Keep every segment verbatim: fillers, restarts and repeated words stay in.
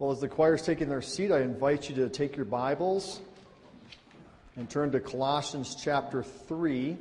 Well, as the choir's taking their seat, I invite you to take your Bibles and turn to Colossians chapter three.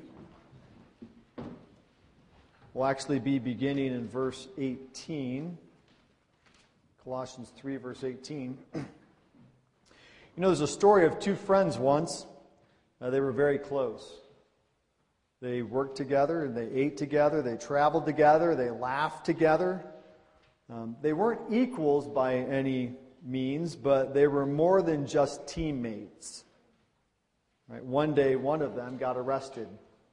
We'll actually be beginning in verse eighteen. Colossians three, verse eighteen. You know, there's a story of two friends once. Uh, they were very close. They worked together, and they ate together, they traveled together, they laughed together. Um, they weren't equals by any means, but they were more than just teammates. Right? One day, one of them got arrested.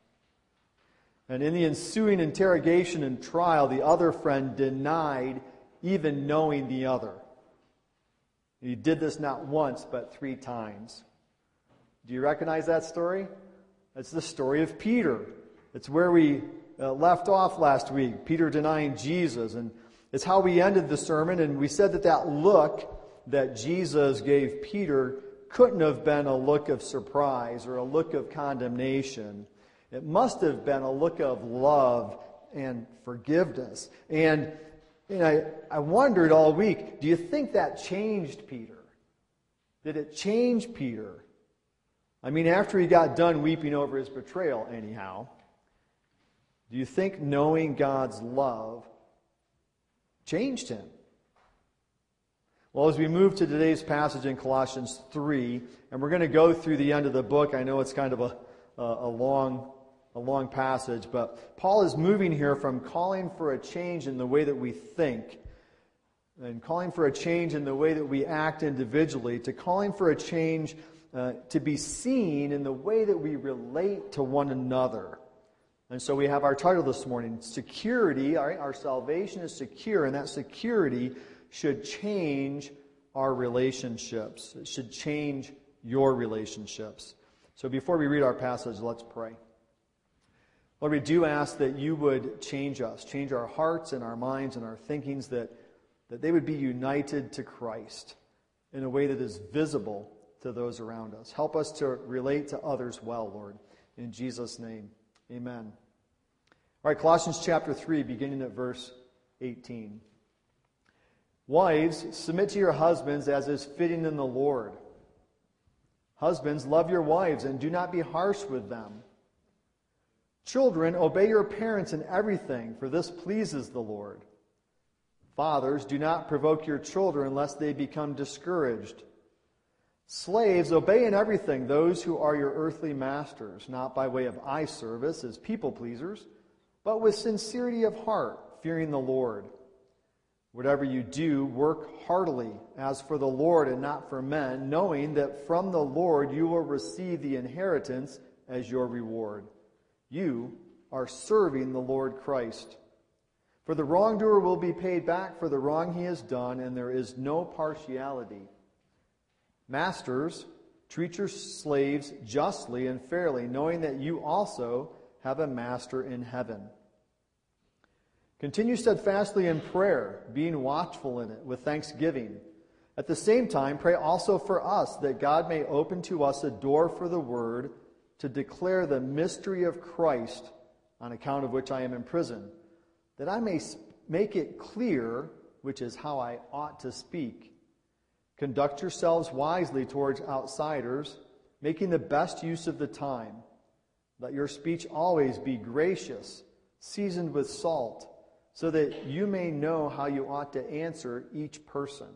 And in the ensuing interrogation and trial, the other friend denied even knowing the other. He did this not once, but three times. Do you recognize that story? That's the story of Peter. It's where we uh, left off last week, Peter denying Jesus. And it's how we ended the sermon, and we said that that look that Jesus gave Peter couldn't have been a look of surprise or a look of condemnation. It must have been a look of love and forgiveness. And, and I, I wondered all week, do you think that changed Peter? Did it change Peter? I mean, after he got done weeping over his betrayal, anyhow, do you think knowing God's love changed him? Well, as we move to today's passage in Colossians three, and we're going to go through the end of the book. I know it's kind of a, a, a long a long passage, but Paul is moving here from calling for a change in the way that we think and calling for a change in the way that we act individually to calling for a change uh, to be seen in the way that we relate to one another. And so we have our title this morning, Security. All right, our salvation is secure, and that security should change our relationships. It should change your relationships. So before we read our passage, let's pray. Lord, we do ask that you would change us, change our hearts and our minds and our thinkings, that, that they would be united to Christ in a way that is visible to those around us. Help us to relate to others well, Lord. In Jesus' name, amen. All right, Colossians chapter three, beginning at verse eighteen. Wives, submit to your husbands as is fitting in the Lord. Husbands, love your wives and do not be harsh with them. Children, obey your parents in everything, for this pleases the Lord. Fathers, do not provoke your children lest they become discouraged. Slaves, obey in everything those who are your earthly masters, not by way of eye service as people pleasers, but with sincerity of heart, fearing the Lord. Whatever you do, work heartily, as for the Lord and not for men, knowing that from the Lord you will receive the inheritance as your reward. You are serving the Lord Christ. For the wrongdoer will be paid back for the wrong he has done, and there is no partiality. Masters, treat your slaves justly and fairly, knowing that you also have a master in heaven. Continue steadfastly in prayer, being watchful in it with thanksgiving. At the same time, pray also for us, that God may open to us a door for the word to declare the mystery of Christ, on account of which I am in prison, that I may make it clear, which is how I ought to speak. Conduct yourselves wisely towards outsiders, making the best use of the time. Let your speech always be gracious, seasoned with salt, so that you may know how you ought to answer each person.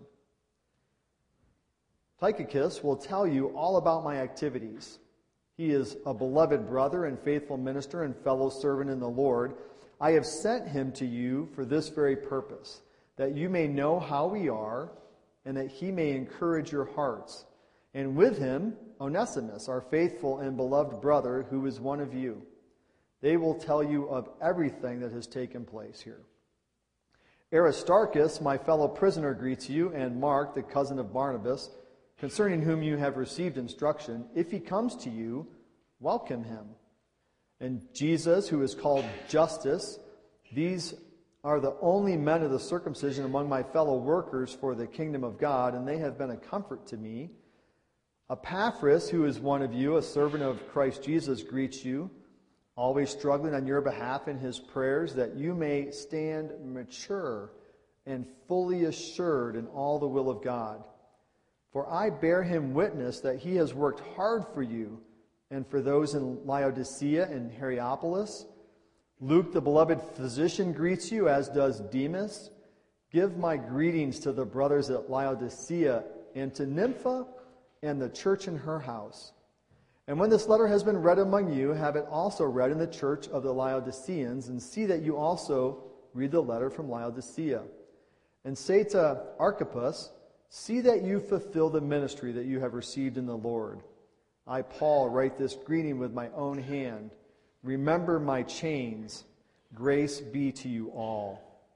Tychicus will tell you all about my activities. He is a beloved brother and faithful minister and fellow servant in the Lord. I have sent him to you for this very purpose, that you may know how we are, and that he may encourage your hearts. And with him, Onesimus, our faithful and beloved brother, who is one of you. They will tell you of everything that has taken place here. Aristarchus, my fellow prisoner, greets you, and Mark, the cousin of Barnabas, concerning whom you have received instruction. If he comes to you, welcome him. And Jesus, who is called Justus, these are the only men of the circumcision among my fellow workers for the kingdom of God, and they have been a comfort to me. Epaphras, who is one of you, a servant of Christ Jesus, greets you, always struggling on your behalf in his prayers, that you may stand mature and fully assured in all the will of God. For I bear him witness that he has worked hard for you and for those in Laodicea and Hierapolis. Luke, the beloved physician, greets you, as does Demas. Give my greetings to the brothers at Laodicea and to Nympha and the church in her house. And when this letter has been read among you, have it also read in the church of the Laodiceans, and see that you also read the letter from Laodicea. And say to Archippus, see that you fulfill the ministry that you have received in the Lord. I, Paul, write this greeting with my own hand. Remember my chains. Grace be to you all.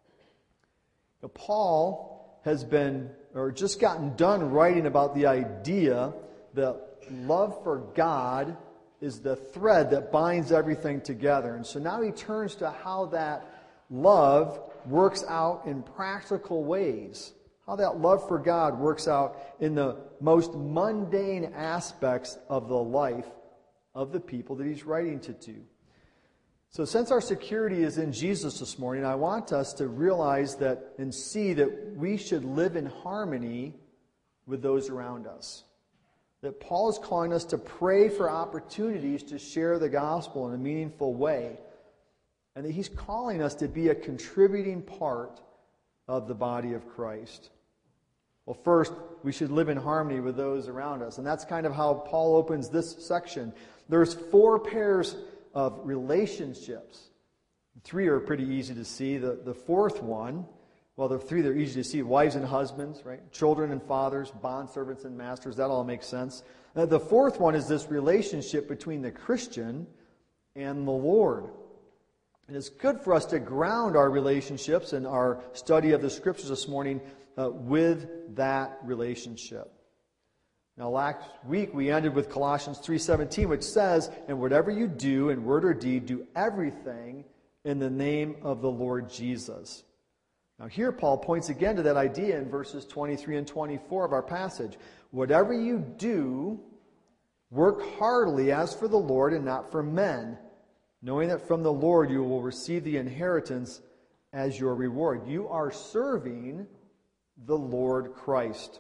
Now, Paul has been, or just gotten done writing about the idea that love for God is the thread that binds everything together. And so now he turns to how that love works out in practical ways. How that love for God works out in the most mundane aspects of the life of the people that he's writing to. to. So since our security is in Jesus this morning, I want us to realize that and see that we should live in harmony with those around us. That Paul is calling us to pray for opportunities to share the gospel in a meaningful way. And that he's calling us to be a contributing part of the body of Christ. Well, first, we should live in harmony with those around us. And that's kind of how Paul opens this section. There's four pairs of relationships. Three are pretty easy to see. The, the fourth one, well, the three that are easy to see, wives and husbands, right? Children and fathers, bondservants and masters. That all makes sense. Uh, the fourth one is this relationship between the Christian and the Lord. And it's good for us to ground our relationships and our study of the Scriptures this morning uh, with that relationship. Now, last week we ended with Colossians three seventeen, which says, and whatever you do in word or deed, do everything in the name of the Lord Jesus. Now here Paul points again to that idea in verses twenty-three and twenty-four of our passage. Whatever you do, work heartily as for the Lord and not for men, knowing that from the Lord you will receive the inheritance as your reward. You are serving the Lord Christ.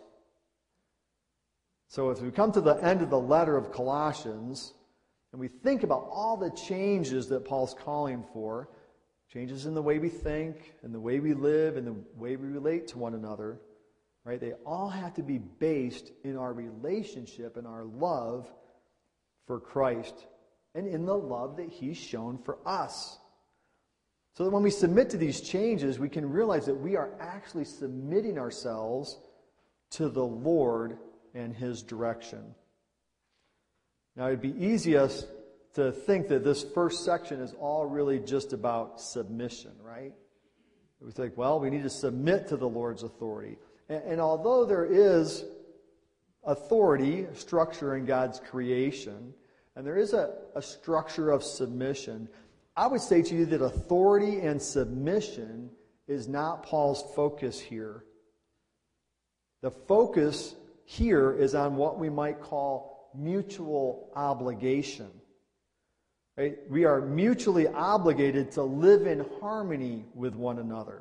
So if we come to the end of the letter of Colossians, and we think about all the changes that Paul's calling for, changes in the way we think, and the way we live, and the way we relate to one another, right? They all have to be based in our relationship and our love for Christ, and in the love that he's shown for us. So that when we submit to these changes, we can realize that we are actually submitting ourselves to the Lord and his direction. Now, it'd be easiest to think that this first section is all really just about submission, right? We think, well, we need to submit to the Lord's authority. And, and although there is authority, structure in God's creation, and there is a, a structure of submission, I would say to you that authority and submission is not Paul's focus here. The focus here is on what we might call mutual obligation. Right? We are mutually obligated to live in harmony with one another.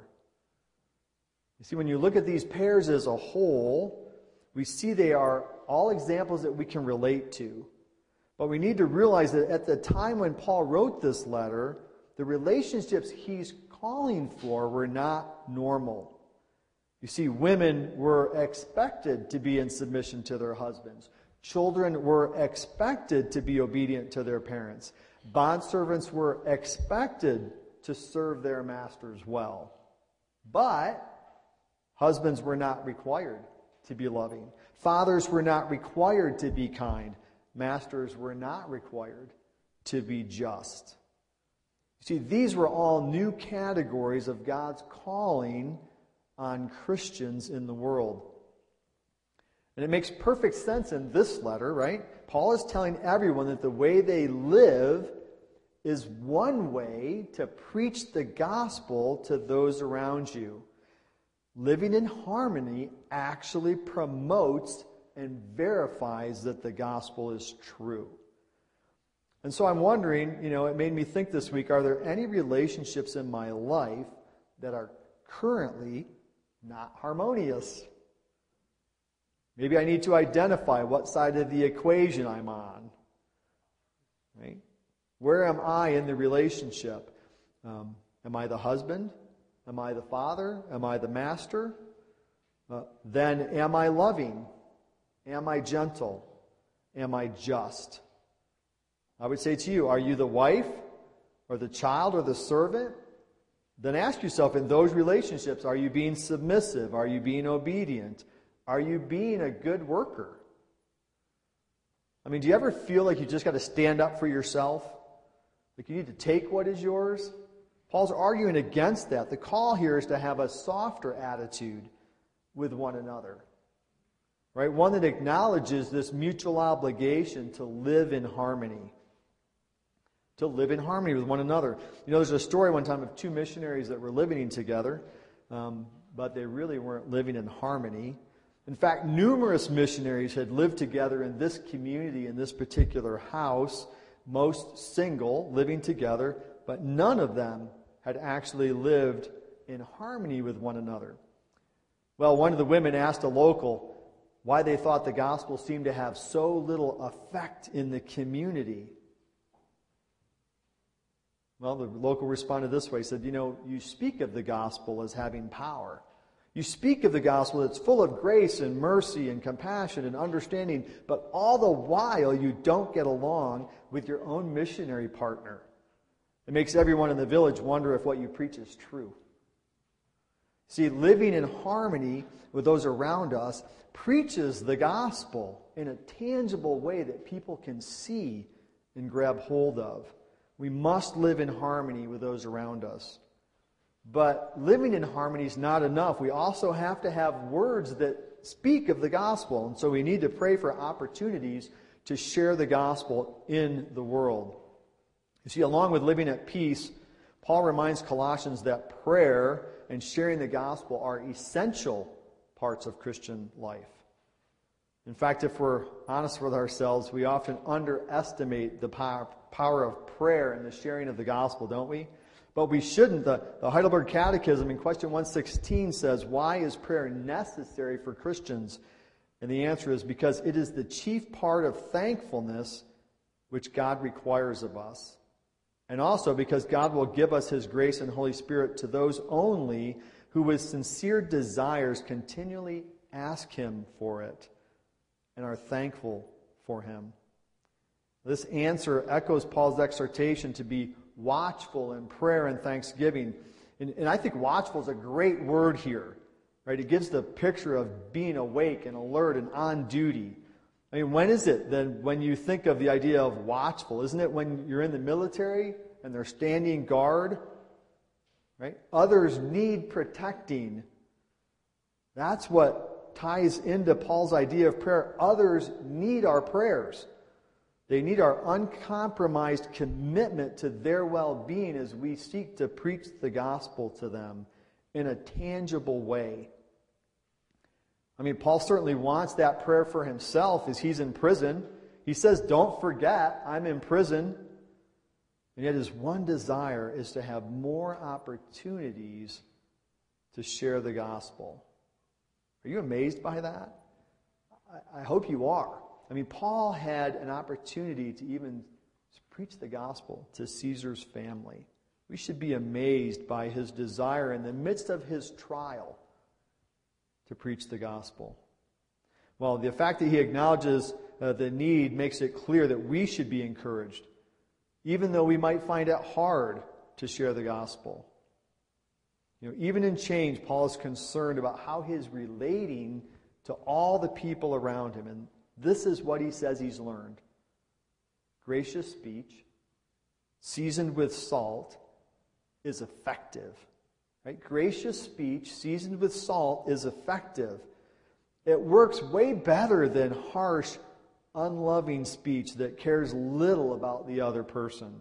You see, when you look at these pairs as a whole, we see they are all examples that we can relate to. But we need to realize that at the time when Paul wrote this letter, the relationships he's calling for were not normal. You see, women were expected to be in submission to their husbands. Children were expected to be obedient to their parents. Bondservants were expected to serve their masters well. But husbands were not required to be loving. Fathers were not required to be kind. Masters were not required to be just. You see, these were all new categories of God's calling on Christians in the world. And it makes perfect sense in this letter, right? Paul is telling everyone that the way they live is one way to preach the gospel to those around you. Living in harmony actually promotes and verifies that the gospel is true. And so I'm wondering, you know, it made me think this week, are there any relationships in my life that are currently not harmonious. Maybe I need to identify what side of the equation I'm on. Right? Where am I in the relationship? Um, am I the husband? Am I the father? Am I the master? Uh, then am I loving? Am I gentle? Am I just? I would say to you, are you the wife or the child or the servant? Then ask yourself, in those relationships, are you being submissive? Are you being obedient? Are you being a good worker? I mean, do you ever feel like you just got to stand up for yourself? Like you need to take what is yours? Paul's arguing against that. The call here is to have a softer attitude with one another. Right? One that acknowledges this mutual obligation to live in harmony. To live in harmony with one another. You know, there's a story one time of two missionaries that were living together, um, but they really weren't living in harmony. In fact, numerous missionaries had lived together in this community, in this particular house, most single, living together, but none of them had actually lived in harmony with one another. Well, one of the women asked a local why they thought the gospel seemed to have so little effect in the community. Well, the local responded this way. He said, you know, you speak of the gospel as having power. You speak of the gospel that's full of grace and mercy and compassion and understanding, but all the while you don't get along with your own missionary partner. It makes everyone in the village wonder if what you preach is true. See, living in harmony with those around us preaches the gospel in a tangible way that people can see and grab hold of. We must live in harmony with those around us. But living in harmony is not enough. We also have to have words that speak of the gospel. And so we need to pray for opportunities to share the gospel in the world. You see, along with living at peace, Paul reminds Colossians that prayer and sharing the gospel are essential parts of Christian life. In fact, if we're honest with ourselves, we often underestimate the power, power of prayer and the sharing of the gospel, don't we? But we shouldn't. The, the Heidelberg Catechism in question one sixteen says, why is prayer necessary for Christians? And the answer is because it is the chief part of thankfulness which God requires of us. And also because God will give us His grace and Holy Spirit to those only who with sincere desires continually ask Him for it and are thankful for Him. This answer echoes Paul's exhortation to be watchful in prayer and thanksgiving. And, and I think watchful is a great word here. Right? It gives the picture of being awake and alert and on duty. I mean, when is it then when you think of the idea of watchful? Isn't it when you're in the military and they're standing guard? Right? Others need protecting. That's what ties into Paul's idea of prayer. Others need our prayers. They need our uncompromised commitment to their well-being as we seek to preach the gospel to them in a tangible way. I mean, Paul certainly wants that prayer for himself as he's in prison. He says, don't forget, I'm in prison. And yet his one desire is to have more opportunities to share the gospel. Are you amazed by that? I, I hope you are. I mean, Paul had an opportunity to even preach the gospel to Caesar's family. We should be amazed by his desire in the midst of his trial to preach the gospel. Well, the fact that he acknowledges uh, the need makes it clear that we should be encouraged, even though we might find it hard to share the gospel. You know, even in change, Paul is concerned about how he's relating to all the people around him. And this is what he says he's learned. Gracious speech, seasoned with salt, is effective. Right? Gracious speech, seasoned with salt, is effective. It works way better than harsh, unloving speech that cares little about the other person.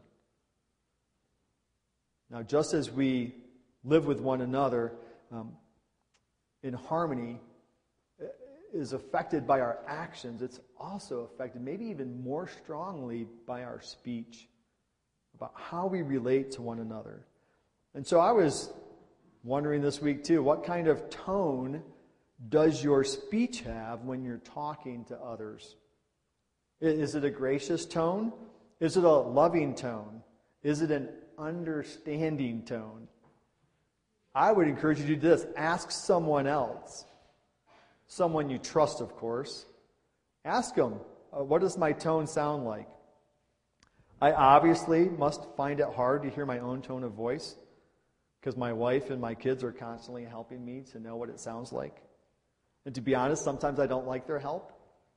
Now, just as we live with one another um, in harmony is affected by our actions, it's also affected, maybe even more strongly, by our speech, about how we relate to one another. And so I was wondering this week too, what kind of tone does your speech have when you're talking to others? Is it a gracious tone? Is it a loving tone? Is it an understanding tone? I would encourage you to do this. Ask someone else. Someone you trust, of course. Ask them, uh, what does my tone sound like? I obviously must find it hard to hear my own tone of voice because my wife and my kids are constantly helping me to know what it sounds like. And to be honest, sometimes I don't like their help.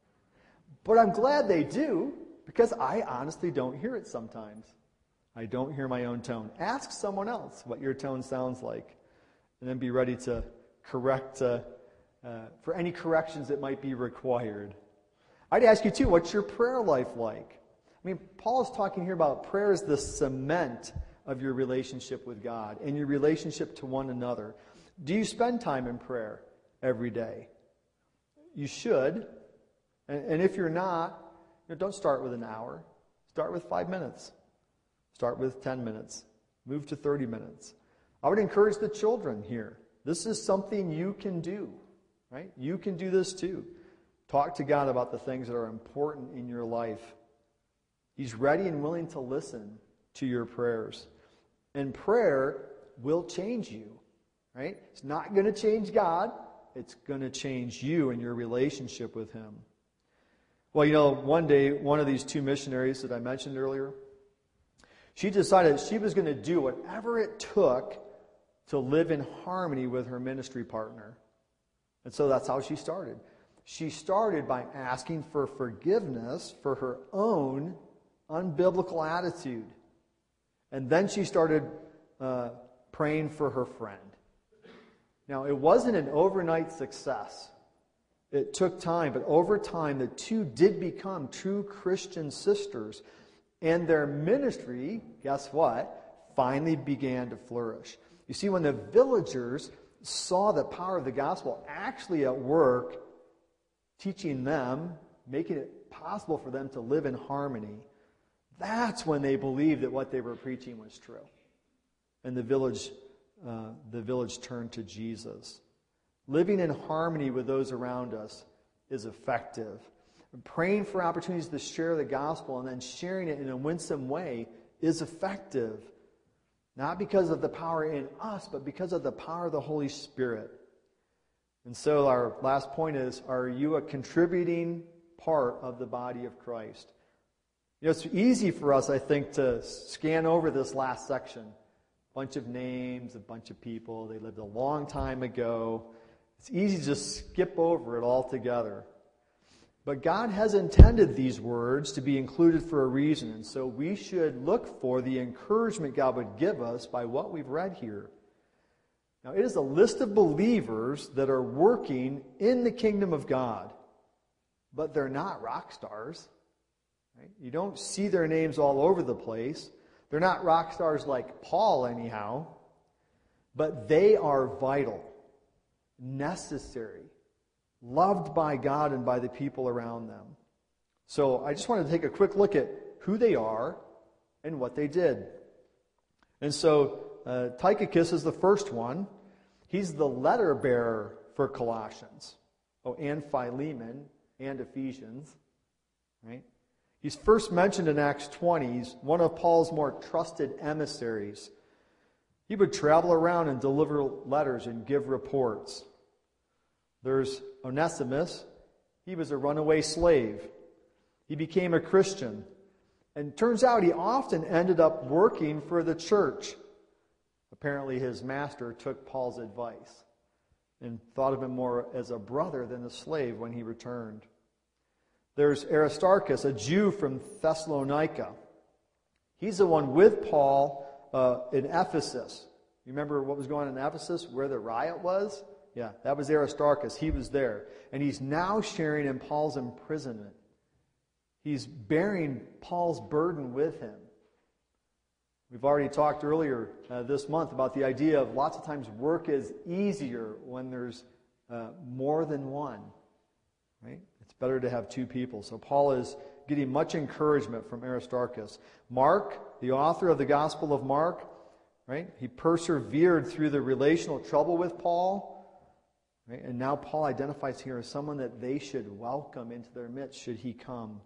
But I'm glad they do, because I honestly don't hear it sometimes. I don't hear my own tone. Ask someone else what your tone sounds like, and then be ready to correct, uh, uh, for any corrections that might be required. I'd ask you too, what's your prayer life like? I mean, Paul is talking here about prayer as the cement of your relationship with God and your relationship to one another. Do you spend time in prayer every day? You should. And, and if you're not, you know, don't start with an hour. Start with five minutes. Start with ten minutes. Move to thirty minutes. I would encourage the children here. This is something you can do, right? You can do this too. Talk to God about the things that are important in your life. He's ready and willing to listen to your prayers. And prayer will change you, right? It's not going to change God. It's going to change you and your relationship with Him. Well, you know, one day, one of these two missionaries that I mentioned earlier, she decided she was going to do whatever it took to live in harmony with her ministry partner. And so that's how she started. She started by asking for forgiveness for her own unbiblical attitude. And then she started uh, praying for her friend. Now, it wasn't an overnight success. It took time, but over time, the two did become true Christian sisters. And their ministry, guess what, finally began to flourish. You see, when the villagers saw the power of the gospel actually at work, teaching them, making it possible for them to live in harmony, that's when they believed that what they were preaching was true. And the village, uh, the village turned to Jesus. Living in harmony with those around us is effective. Praying for opportunities to share the gospel and then sharing it in a winsome way is effective. Not because of the power in us, but because of the power of the Holy Spirit. And so our last point is, are you a contributing part of the body of Christ? You know, it's easy for us, I think, to scan over this last section. A bunch of names, a bunch of people. They lived a long time ago. It's easy to just skip over it altogether. But God has intended these words to be included for a reason, and so we should look for the encouragement God would give us by what we've read here. Now, it is a list of believers that are working in the kingdom of God, but they're not rock stars. Right? You don't see their names all over the place. They're not rock stars like Paul, anyhow, but they are vital, necessary, loved by God and by the people around them. So I just wanted to take a quick look at who they are and what they did. And so uh, Tychicus is the first one. He's the letter bearer for Colossians. Oh, and Philemon and Ephesians. Right? He's first mentioned in Acts twenty. He's one of Paul's more trusted emissaries. He would travel around and deliver letters and give reports. There's Onesimus. He was a runaway slave. He became a Christian. And turns out he often ended up working for the church. Apparently his master took Paul's advice and thought of him more as a brother than a slave when he returned. There's Aristarchus, a Jew from Thessalonica. He's the one with Paul uh, in Ephesus. You remember what was going on in Ephesus, where the riot was? Yeah, that was Aristarchus. He was there. And he's now sharing in Paul's imprisonment. He's bearing Paul's burden with him. We've already talked earlier uh, this month about the idea of lots of times work is easier when there's uh, more than one. Right? It's better to have two people. So Paul is getting much encouragement from Aristarchus. Mark, the author of the Gospel of Mark, right? He persevered through the relational trouble with Paul, right? And now Paul identifies here as someone that they should welcome into their midst should he come.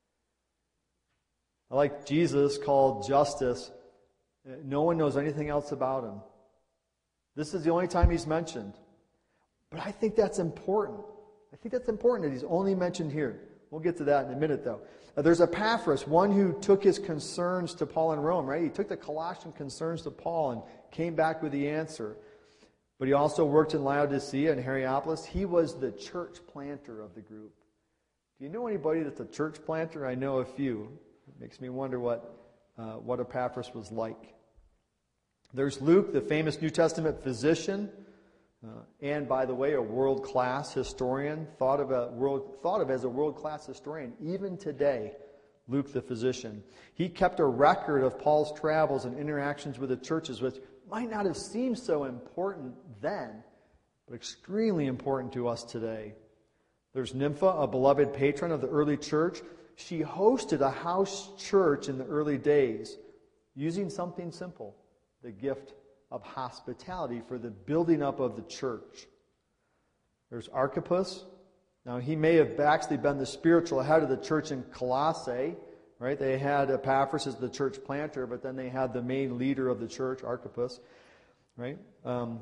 I like Jesus called Justus. No one knows anything else about him. This is the only time he's mentioned. But I think that's important. I think that's important that he's only mentioned here. We'll get to that in a minute, though. Uh, there's Epaphras, one who took his concerns to Paul in Rome, right? He took the Colossian concerns to Paul and came back with the answer. But he also worked in Laodicea and Hierapolis. He was the church planter of the group. Do you know anybody that's a church planter? I know a few. It makes me wonder what, uh, what Epaphras was like. There's Luke, the famous New Testament physician, uh, and by the way, a world-class historian, thought of a world thought of as a world-class historian even today. Luke, the physician, he kept a record of Paul's travels and interactions with the churches, which might not have seemed so important then, but extremely important to us today. There's Nympha, a beloved patron of the early church. She hosted a house church in the early days, using something simple. The gift of hospitality for the building up of the church. There's Archippus. Now, he may have actually been the spiritual head of the church in Colossae, right? They had Epaphras as the church planter, but then they had the main leader of the church, Archippus, right? Um,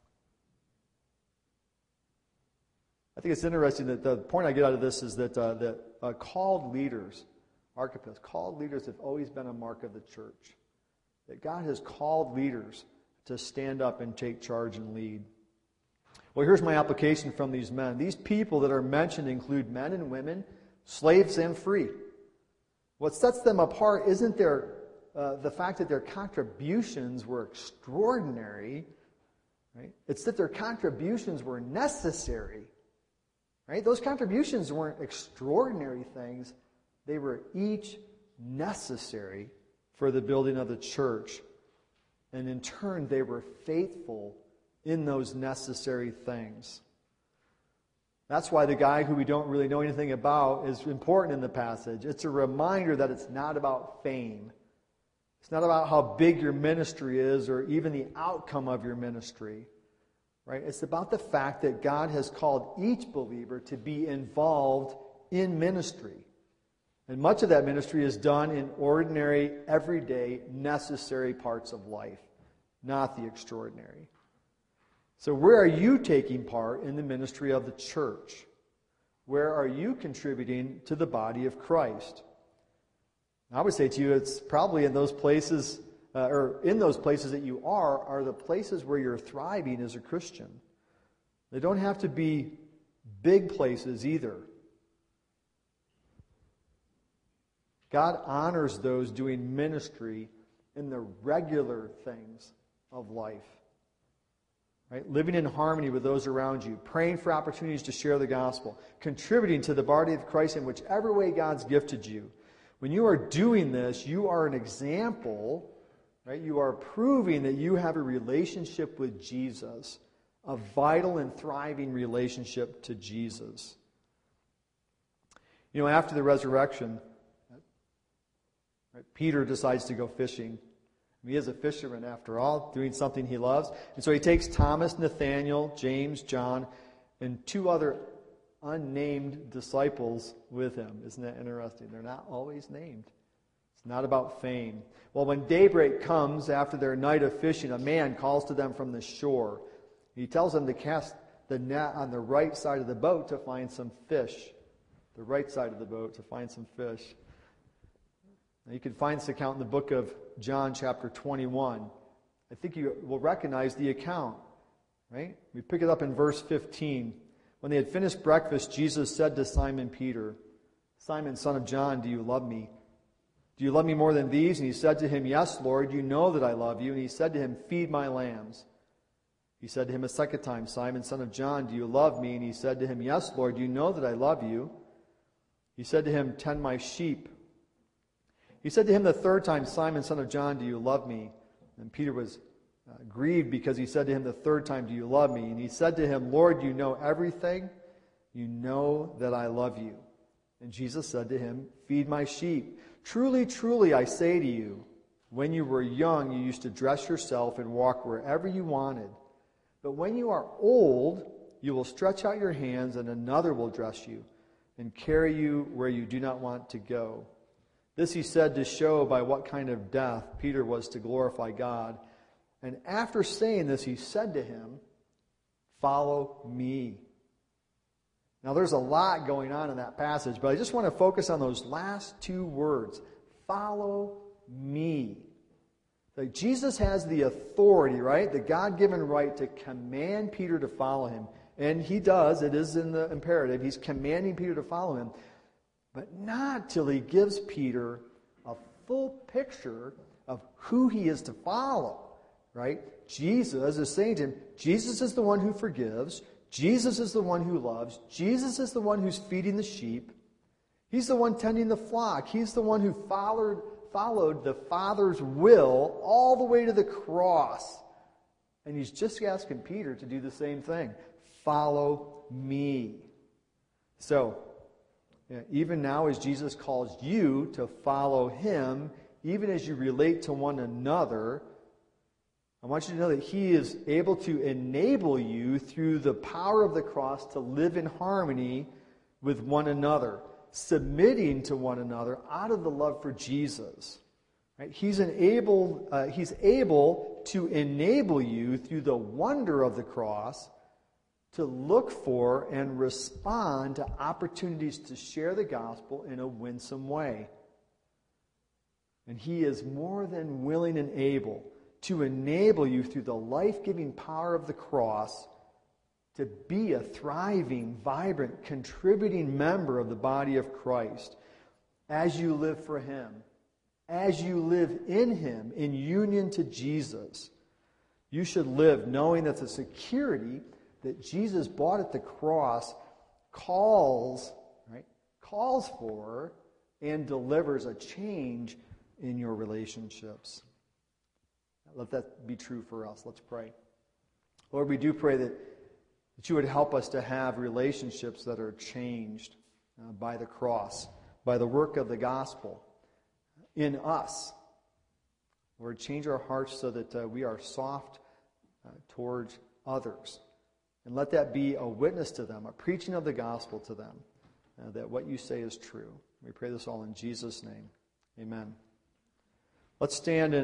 I think it's interesting that the point I get out of this is that, uh, that uh, called leaders, Archippus, called leaders have always been a mark of the church. That God has called leaders to stand up and take charge and lead. Well, here's my application from these men. These people that are mentioned include men and women, slaves and free. What sets them apart isn't their, uh, the fact that their contributions were extraordinary, right? It's that their contributions were necessary, right? Those contributions weren't extraordinary things. They were each necessary for the building of the church. And in turn, they were faithful in those necessary things. That's why the guy who we don't really know anything about is important in the passage. It's a reminder that it's not about fame. It's not about how big your ministry is or even the outcome of your ministry. Right? It's about the fact that God has called each believer to be involved in ministry. And much of that ministry is done in ordinary, everyday, necessary parts of life, not the extraordinary. So where are you taking part in the ministry of the church? Where are you contributing to the body of Christ? I would say to you, it's probably in those places, uh, or in those places that you are, are the places where you're thriving as a Christian. They don't have to be big places either. God honors those doing ministry in the regular things of life. Right? Living in harmony with those around you, praying for opportunities to share the gospel, contributing to the body of Christ in whichever way God's gifted you. When you are doing this, you are an example, right? You are proving that you have a relationship with Jesus, a vital and thriving relationship to Jesus. You know, after the resurrection, right, Peter decides to go fishing. He is a fisherman, after all, doing something he loves. And so he takes Thomas, Nathaniel, James, John, and two other unnamed disciples with him. Isn't that interesting? They're not always named. It's not about fame. Well, when daybreak comes after their night of fishing, a man calls to them from the shore. He tells them to cast the net on the right side of the boat to find some fish. The right side of the boat to find some fish. Now, you can find this account in the book of John chapter twenty-one. I think you will recognize the account, right? We pick it up in verse fifteen. When they had finished breakfast, Jesus said to Simon Peter, "Simon, son of John, do you love me? Do you love me more than these?" And he said to him, "Yes, Lord, you know that I love you." And he said to him, "Feed my lambs." He said to him a second time, "Simon, son of John, do you love me?" And he said to him, "Yes, Lord, you know that I love you." He said to him, "Tend my sheep." He said to him the third time, "Simon, son of John, do you love me?" And Peter was uh, grieved because he said to him the third time, "Do you love me?" And he said to him, "Lord, you know everything. You know that I love you." And Jesus said to him, "Feed my sheep. Truly, truly, I say to you, When you were young, you used to dress yourself and walk wherever you wanted. But when you are old, you will stretch out your hands, and another will dress you and carry you where you do not want to go. This he said to show by what kind of death Peter was to glorify God. And after saying this, he said to him, "Follow me." Now there's a lot going on in that passage, but I just want to focus on those last two words. Follow me. Like Jesus has the authority, right? The God-given right to command Peter to follow him. And he does. It is in the imperative. He's commanding Peter to follow him. But not till he gives Peter a full picture of who he is to follow, right? Jesus is saying to him, Jesus is the one who forgives. Jesus is the one who loves. Jesus is the one who's feeding the sheep. He's the one tending the flock. He's the one who followed, followed the Father's will all the way to the cross. And he's just asking Peter to do the same thing. Follow me. So, yeah, even now as Jesus calls you to follow him, even as you relate to one another, I want you to know that he is able to enable you through the power of the cross to live in harmony with one another, submitting to one another out of the love for Jesus. Right? He's, enabled, uh, he's able to enable you through the wonder of the cross to look for and respond to opportunities to share the gospel in a winsome way. And he is more than willing and able to enable you through the life-giving power of the cross to be a thriving, vibrant, contributing member of the body of Christ as you live for him, as you live in him, in union to Jesus. You should live knowing that the security that Jesus bought at the cross calls, right, calls for and delivers a change in your relationships. Let that be true for us. Let's pray. Lord, we do pray that, that you would help us to have relationships that are changed uh, by the cross, by the work of the gospel in us. Lord, change our hearts so that uh, we are soft uh, towards others. And let that be a witness to them, a preaching of the gospel to them, uh, that what you say is true. We pray this all in Jesus' name. Amen. Let's stand and